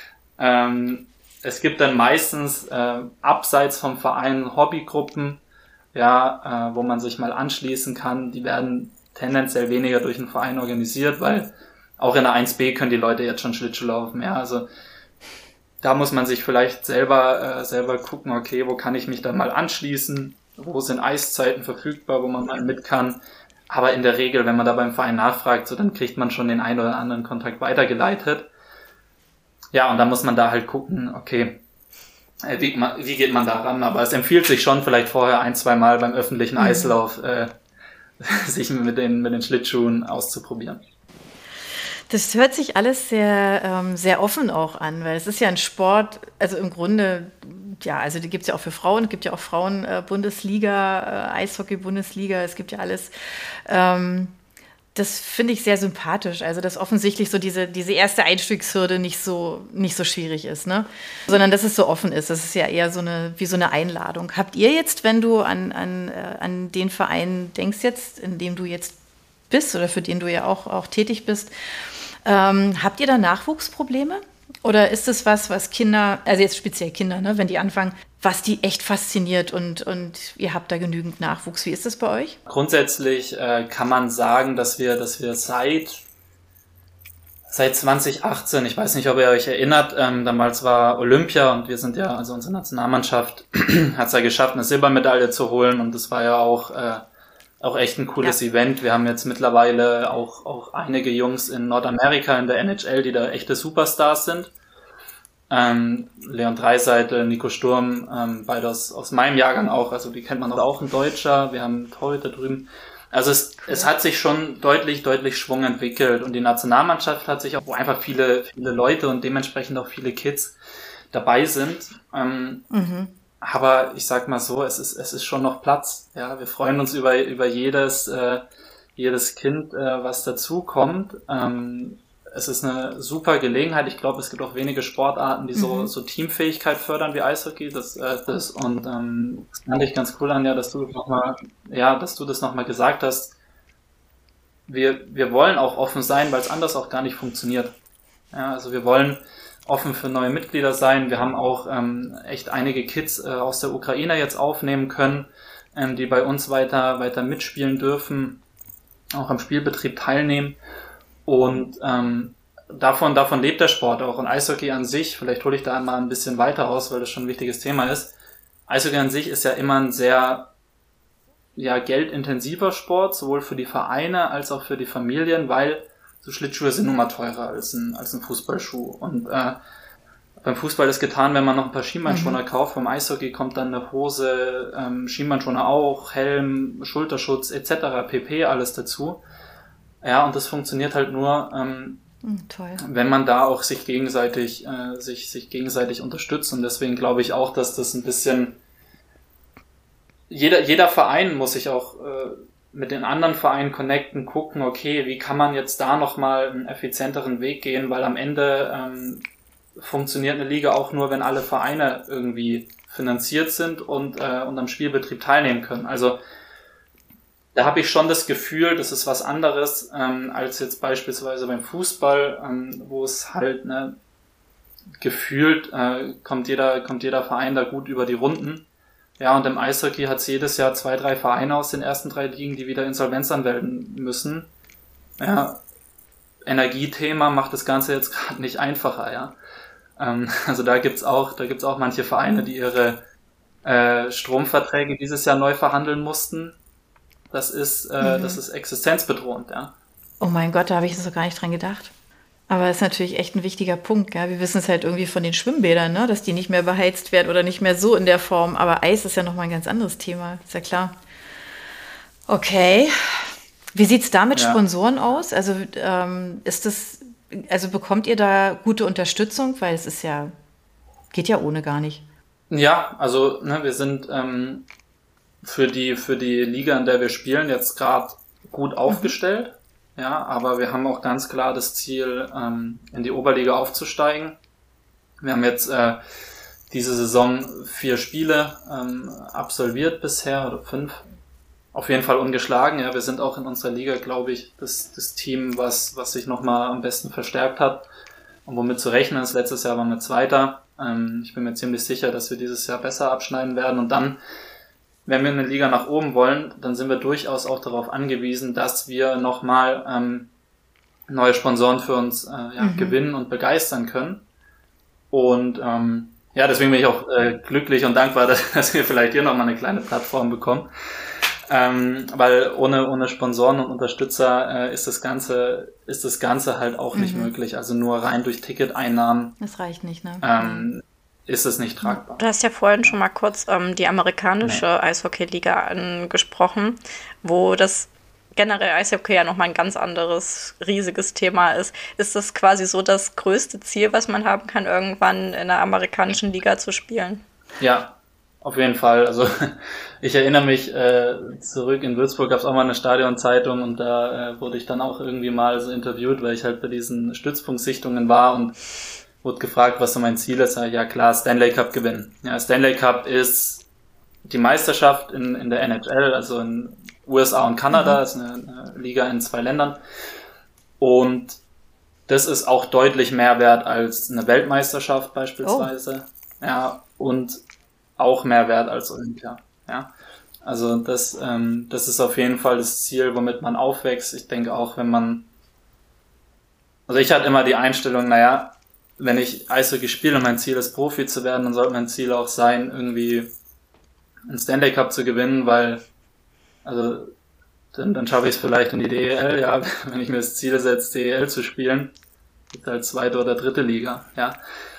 Es gibt dann meistens abseits vom Verein Hobbygruppen, ja, wo man sich mal anschließen kann. Die werden tendenziell weniger durch den Verein organisiert, weil auch in der 1B können die Leute jetzt schon Schlittschuh laufen. Ja, also da muss man sich vielleicht selber gucken, okay, wo kann ich mich dann mal anschließen? Wo sind Eiszeiten verfügbar, wo man mal mit kann? Aber in der Regel, wenn man da beim Verein nachfragt, so, dann kriegt man schon den einen oder anderen Kontakt weitergeleitet. Ja, und dann muss man da halt gucken, okay, wie geht man da ran? Aber es empfiehlt sich schon, vielleicht vorher 1-2 Mal beim öffentlichen Eislauf sich mit den Schlittschuhen auszuprobieren. Das hört sich alles sehr offen auch an, weil es ist ja ein Sport, also im Grunde, ja, also die gibt es ja auch für Frauen, es gibt ja auch Frauen-Bundesliga, Eishockey-Bundesliga, es gibt ja alles. Das finde ich sehr sympathisch, also dass offensichtlich so diese erste Einstiegshürde nicht so schwierig ist, ne? Sondern dass es so offen ist. Das ist ja eher wie so eine Einladung. Habt ihr jetzt, wenn du an den Verein denkst jetzt, in dem du jetzt bist oder für den du ja auch tätig bist, habt ihr da Nachwuchsprobleme? Oder ist es was Kinder, also jetzt speziell Kinder, ne, wenn die anfangen, was die echt fasziniert und ihr habt da genügend Nachwuchs? Wie ist das bei euch? Grundsätzlich kann man sagen, dass wir seit 2018, ich weiß nicht, ob ihr euch erinnert, damals war Olympia und wir sind ja, also unsere Nationalmannschaft hat es ja geschafft, eine Silbermedaille zu holen und das war ja auch echt ein cooles Event. Wir haben jetzt mittlerweile auch einige Jungs in Nordamerika in der NHL, die da echte Superstars sind. Leon Draisaitl, Nico Sturm, beide aus meinem Jahrgang auch, also die kennt man auch, ein Deutscher. Wir haben Torhüter drüben. Also es hat sich schon deutlich Schwung entwickelt und die Nationalmannschaft hat sich auch, wo einfach viele Leute und dementsprechend auch viele Kids dabei sind. Aber ich sag mal so, es ist schon noch Platz. Ja, wir freuen uns über jedes jedes Kind, was dazukommt. Es ist eine super Gelegenheit. Ich glaube, es gibt auch wenige Sportarten, die so Teamfähigkeit fördern wie Eishockey. Das fand ich ganz cool, Anja, dass du das nochmal gesagt hast. Wir wollen auch offen sein, weil es anders auch gar nicht funktioniert. Ja, also wir wollen offen für neue Mitglieder sein. Wir haben auch echt einige Kids aus der Ukraine jetzt aufnehmen können, die bei uns weiter mitspielen dürfen, auch am Spielbetrieb teilnehmen. Und davon lebt der Sport auch. Und Eishockey an sich, vielleicht hole ich da mal ein bisschen weiter aus, weil das schon ein wichtiges Thema ist. Eishockey an sich ist ja immer ein sehr geldintensiver Sport, sowohl für die Vereine als auch für die Familien, weil so Schlittschuhe sind nun mal teurer als ein Fußballschuh. Und beim Fußball ist getan, wenn man noch ein paar Schienbeinschoner kauft. Beim Eishockey kommt dann eine Hose, Schienbeinschoner auch, Helm, Schulterschutz etc. pp. Alles dazu. Ja, und das funktioniert halt nur, wenn man da auch sich gegenseitig unterstützt. Und deswegen glaube ich auch, dass das ein bisschen jeder Verein muss sich auch mit den anderen Vereinen connecten, gucken, okay, wie kann man jetzt da nochmal einen effizienteren Weg gehen, weil am Ende funktioniert eine Liga auch nur, wenn alle Vereine irgendwie finanziert sind und am Spielbetrieb teilnehmen können. Also da habe ich schon das Gefühl, das ist was anderes als jetzt beispielsweise beim Fußball, wo es halt gefühlt kommt jeder Verein da gut über die Runden. Ja, und im Eishockey hat es jedes Jahr 2, 3 Vereine aus den ersten 3 Ligen, die wieder Insolvenz anmelden müssen. Ja, Energiethema macht das Ganze jetzt gerade nicht einfacher, ja. Also da gibt's auch manche Vereine, die ihre Stromverträge dieses Jahr neu verhandeln mussten. Das ist existenzbedrohend, ja. Oh mein Gott, da habe ich so gar nicht dran gedacht. Aber das ist natürlich echt ein wichtiger Punkt. Ja? Wir wissen es halt irgendwie von den Schwimmbädern, ne? Dass die nicht mehr beheizt werden oder nicht mehr so in der Form. Aber Eis ist ja nochmal ein ganz anderes Thema, ist ja klar. Okay. Wie sieht es da mit Sponsoren aus? Also bekommt ihr da gute Unterstützung? Weil es ist geht ja ohne gar nicht. Ja, also wir sind für die Liga, in der wir spielen, jetzt gerade gut aufgestellt. Ja, aber wir haben auch ganz klar das Ziel, in die Oberliga aufzusteigen. Wir haben jetzt diese Saison 4 Spiele absolviert bisher, oder 5. Auf jeden Fall ungeschlagen. Ja, wir sind auch in unserer Liga, glaube ich, das Team, was sich nochmal am besten verstärkt hat und womit zu rechnen ist. Letztes Jahr waren wir Zweiter. Ich bin mir ziemlich sicher, dass wir dieses Jahr besser abschneiden werden. Und dann, wenn wir in der Liga nach oben wollen, dann sind wir durchaus auch darauf angewiesen, dass wir nochmal neue Sponsoren für uns gewinnen und begeistern können. Und deswegen bin ich auch glücklich und dankbar, dass wir vielleicht hier nochmal eine kleine Plattform bekommen. Weil ohne Sponsoren und Unterstützer ist das Ganze halt auch nicht möglich. Also nur rein durch Ticketeinnahmen. Das reicht nicht, ne? Ist es nicht tragbar. Du hast ja vorhin schon mal kurz die amerikanische Eishockey-Liga angesprochen, wo das generell Eishockey ja nochmal ein ganz anderes, riesiges Thema ist. Ist das quasi so das größte Ziel, was man haben kann, irgendwann in einer amerikanischen Liga zu spielen? Ja, auf jeden Fall. Also ich erinnere mich zurück, in Würzburg gab es auch mal eine Stadionzeitung und da wurde ich dann auch irgendwie mal so interviewt, weil ich halt bei diesen Stützpunktsichtungen war und wurde gefragt, was so mein Ziel ist. Ja klar, Stanley Cup gewinnen. Ja, Stanley Cup ist die Meisterschaft in der NHL, also in USA und Kanada, ist eine Liga in 2 Ländern. Und das ist auch deutlich mehr wert als eine Weltmeisterschaft beispielsweise. Oh. Ja, und auch mehr wert als Olympia. Ja, also das ist auf jeden Fall das Ziel, womit man aufwächst. Ich denke auch, ich hatte immer die Einstellung, wenn ich Eishockey spiele und mein Ziel ist, Profi zu werden, dann sollte mein Ziel auch sein, irgendwie einen Stanley Cup zu gewinnen, weil, dann schaffe ich es vielleicht in die DEL, ja, wenn ich mir das Ziel setze, DEL zu spielen, gibt halt 2. oder 3. Liga, ja.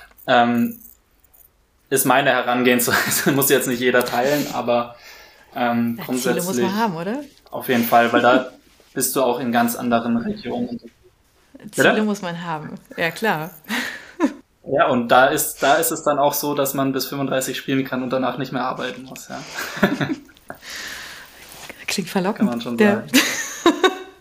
Ist meine Herangehensweise, muss jetzt nicht jeder teilen, aber grundsätzlich Ziele muss man haben, oder? Auf jeden Fall, weil da bist du auch in ganz anderen Regionen. Ziele muss man haben, ja klar. Ja, und da ist es dann auch so, dass man bis 35 spielen kann und danach nicht mehr arbeiten muss, ja. Klingt verlockend. Kann man schon sagen.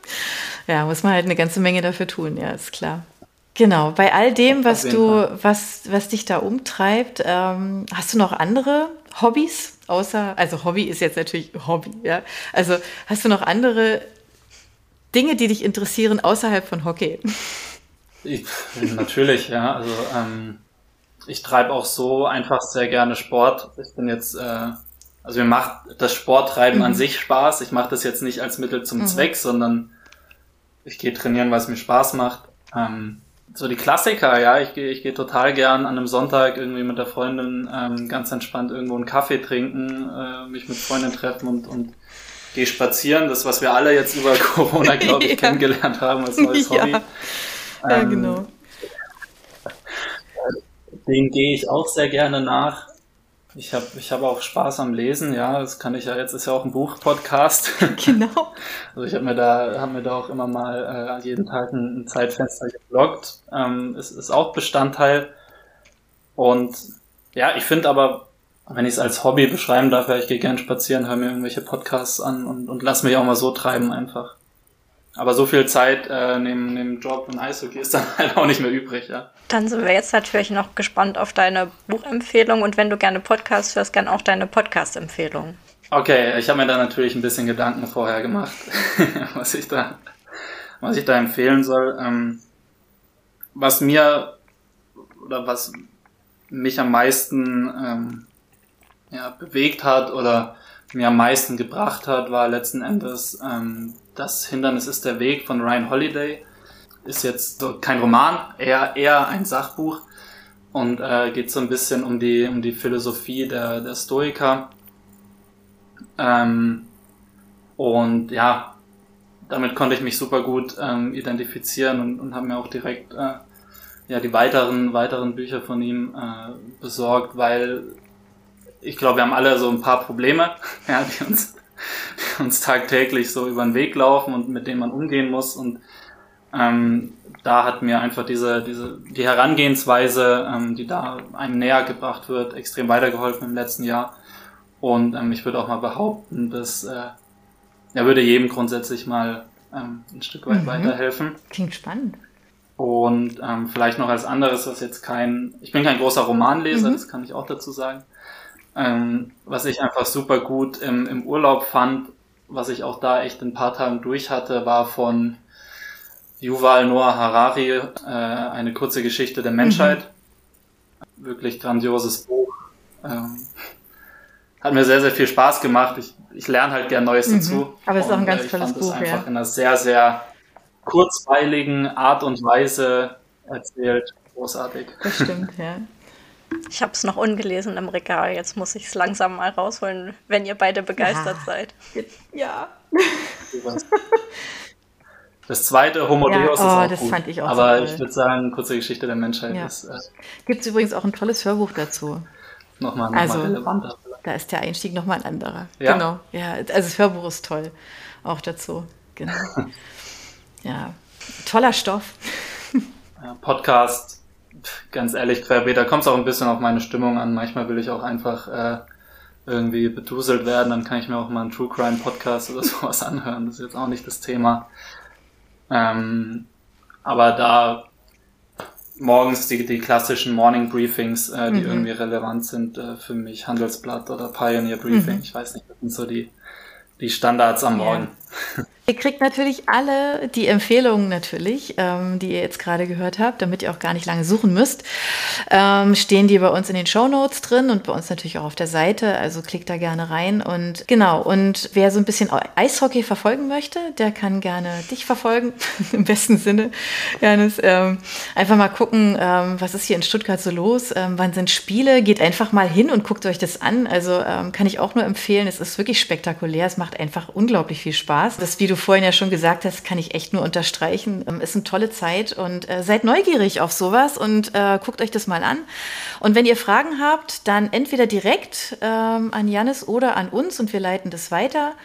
Ja, muss man halt eine ganze Menge dafür tun, ja, ist klar. Genau, bei all dem, was dich da umtreibt, hast du noch andere Hobbys? Also Hobby ist jetzt natürlich Hobby, ja. Also hast du noch andere Dinge, die dich interessieren außerhalb von Hockey? Natürlich, ja. Also ich treibe auch so einfach sehr gerne Sport. Ich bin jetzt, also mir macht das Sporttreiben an sich Spaß. Ich mache das jetzt nicht als Mittel zum Zweck, sondern ich gehe trainieren, weil es mir Spaß macht. So die Klassiker, ja, ich gehe total gern an einem Sonntag irgendwie mit der Freundin ganz entspannt irgendwo einen Kaffee trinken, mich mit Freunden treffen und gehe spazieren. Das, was wir alle jetzt über Corona, glaube ich, kennengelernt haben als neues Hobby. Ja, genau. Dem gehe ich auch sehr gerne nach. Ich hab auch Spaß am Lesen, ja, das kann ich ja, jetzt ist ja auch ein Buch-Podcast. Genau. Also ich hab mir da auch immer mal jeden Tag ein Zeitfenster geblockt. Es ist auch Bestandteil. Und ja, ich finde aber, wenn ich es als Hobby beschreiben darf, ja, ich gehe gern spazieren, höre mir irgendwelche Podcasts an und lass mich auch mal so treiben einfach. Aber so viel Zeit neben Job und Eishockey ist dann halt auch nicht mehr übrig, ja. Dann sind wir jetzt natürlich noch gespannt auf deine Buchempfehlung und wenn du gerne Podcasts hörst, gerne auch deine Podcast-Empfehlung. Okay, ich habe mir da natürlich ein bisschen Gedanken vorher gemacht, was ich da empfehlen soll. Was mich am meisten bewegt hat oder mir am meisten gebracht hat, war letzten Endes Das Hindernis ist der Weg von Ryan Holiday. Ist jetzt kein Roman, eher ein Sachbuch und geht so ein bisschen um die Philosophie der Stoiker. Und ja, damit konnte ich mich super gut identifizieren und habe mir auch direkt die weiteren Bücher von ihm besorgt, weil ich glaube, wir haben alle so ein paar Probleme, ja, die uns tagtäglich so über den Weg laufen und mit denen man umgehen muss. Und da hat mir einfach die Herangehensweise, die da einem näher gebracht wird, extrem weitergeholfen im letzten Jahr. Und ich würde auch mal behaupten, dass würde jedem grundsätzlich mal ein Stück weit weiterhelfen. Klingt spannend. Und vielleicht noch als anderes, ich bin kein großer Romanleser, das kann ich auch dazu sagen. Was ich einfach super gut im Urlaub fand, was ich auch da echt in ein paar Tagen durch hatte, war von Yuval Noah Harari, eine kurze Geschichte der Menschheit. Wirklich grandioses Buch. Hat mir sehr, sehr viel Spaß gemacht. Ich lerne halt gern Neues dazu. Aber es ist auch ein ganz tolles Buch, Ich fand es einfach in einer sehr, sehr kurzweiligen Art und Weise erzählt. Großartig. Das stimmt, ja. Ich habe es noch ungelesen im Regal. Jetzt muss ich es langsam mal rausholen, wenn ihr beide begeistert seid. Ja. Das zweite, Homo Deus, ist auch das gut. Fand ich auch aber so ich würde sagen, kurze Geschichte der Menschheit ist gibt es übrigens auch ein tolles Hörbuch dazu. Nochmal relevanter. Da ist der Einstieg nochmal ein anderer. Ja. Genau. Ja, also das Hörbuch ist toll. Auch dazu. Genau. Ja. Toller Stoff. Ja, Podcast, ganz ehrlich, querbeet, da kommt es auch ein bisschen auf meine Stimmung an. Manchmal will ich auch einfach irgendwie beduselt werden, dann kann ich mir auch mal einen True Crime Podcast oder sowas anhören. Das ist jetzt auch nicht das Thema. Aber da morgens die klassischen Morning Briefings, die irgendwie relevant sind für mich, Handelsblatt oder Pioneer Briefing, ich weiß nicht, das sind so die Standards am Morgen. Ihr kriegt natürlich alle die Empfehlungen natürlich, die ihr jetzt gerade gehört habt, damit ihr auch gar nicht lange suchen müsst. Stehen die bei uns in den Shownotes drin und bei uns natürlich auch auf der Seite, also klickt da gerne rein. Und genau, und wer so ein bisschen Eishockey verfolgen möchte, der kann gerne dich verfolgen, im besten Sinne, Janis. Einfach mal gucken, was ist hier in Stuttgart so los, wann sind Spiele, geht einfach mal hin und guckt euch das an. Also kann ich auch nur empfehlen, es ist wirklich spektakulär, es macht einfach unglaublich viel Spaß. Das, wie du vorhin ja schon gesagt hast, kann ich echt nur unterstreichen. Ist eine tolle Zeit und seid neugierig auf sowas und guckt euch das mal an. Und wenn ihr Fragen habt, dann entweder direkt an Janis oder an uns und wir leiten das weiter.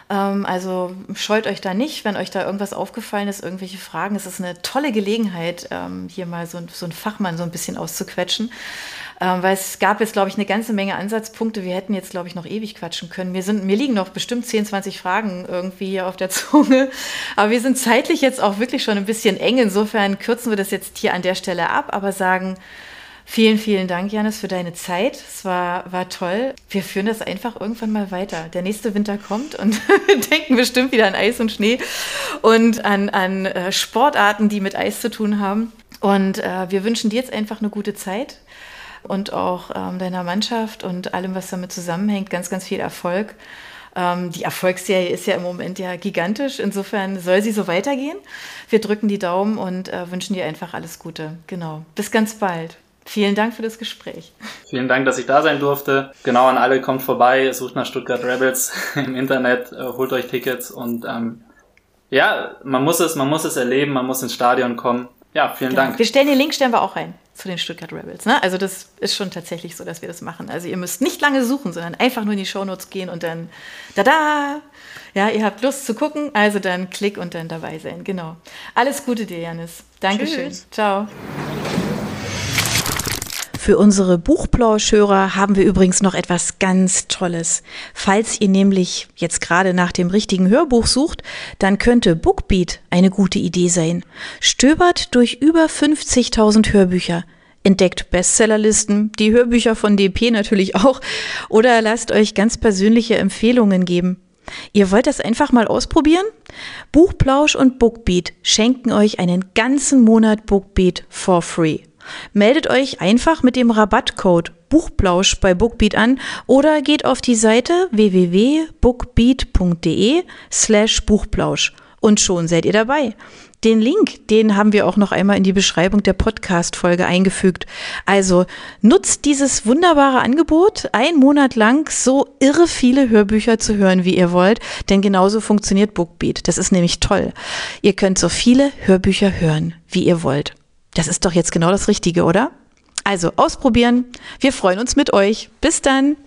Also scheut euch da nicht, wenn euch da irgendwas aufgefallen ist, irgendwelche Fragen. Es ist eine tolle Gelegenheit, hier mal so einen Fachmann so ein bisschen auszuquetschen. Weil es gab jetzt, glaube ich, eine ganze Menge Ansatzpunkte. Wir hätten jetzt, glaube ich, noch ewig quatschen können. Mir liegen noch bestimmt 10, 20 Fragen irgendwie hier auf der Zunge. Aber wir sind zeitlich jetzt auch wirklich schon ein bisschen eng. Insofern kürzen wir das jetzt hier an der Stelle ab, aber sagen vielen, vielen Dank, Jannis, für deine Zeit. Es war toll. Wir führen das einfach irgendwann mal weiter. Der nächste Winter kommt und wir denken bestimmt wieder an Eis und Schnee und an Sportarten, die mit Eis zu tun haben. Und wir wünschen dir jetzt einfach eine gute Zeit. Und auch deiner Mannschaft und allem, was damit zusammenhängt, ganz, ganz viel Erfolg. Die Erfolgsserie ist ja im Moment ja gigantisch. Insofern soll sie so weitergehen. Wir drücken die Daumen und wünschen dir einfach alles Gute. Genau. Bis ganz bald. Vielen Dank für das Gespräch. Vielen Dank, dass ich da sein durfte. Genau, an alle, kommt vorbei, sucht nach Stuttgart Rebels im Internet, holt euch Tickets und man muss es erleben, man muss ins Stadion kommen. Ja, vielen Dank. Wir stellen den Link auch rein zu den Stuttgart Rebels. Ne? Also das ist schon tatsächlich so, dass wir das machen. Also ihr müsst nicht lange suchen, sondern einfach nur in die Shownotes gehen und dann tada! Ja, ihr habt Lust zu gucken, also dann klick und dann dabei sein. Genau. Alles Gute dir, Jannis. Dankeschön. Tschüss. Ciao. Für unsere Buchplauschhörer haben wir übrigens noch etwas ganz Tolles. Falls ihr nämlich jetzt gerade nach dem richtigen Hörbuch sucht, dann könnte Bookbeat eine gute Idee sein. Stöbert durch über 50.000 Hörbücher, entdeckt Bestsellerlisten, die Hörbücher von DP natürlich auch, oder lasst euch ganz persönliche Empfehlungen geben. Ihr wollt das einfach mal ausprobieren? Buchplausch und Bookbeat schenken euch einen ganzen Monat Bookbeat for free. Meldet euch einfach mit dem Rabattcode Buchplausch bei Bookbeat an oder geht auf die Seite www.bookbeat.de/Buchplausch und schon seid ihr dabei. Den Link, den haben wir auch noch einmal in die Beschreibung der Podcast-Folge eingefügt. Also nutzt dieses wunderbare Angebot, einen Monat lang so irre viele Hörbücher zu hören, wie ihr wollt, denn genauso funktioniert Bookbeat. Das ist nämlich toll. Ihr könnt so viele Hörbücher hören, wie ihr wollt. Das ist doch jetzt genau das Richtige, oder? Also ausprobieren. Wir freuen uns mit euch. Bis dann.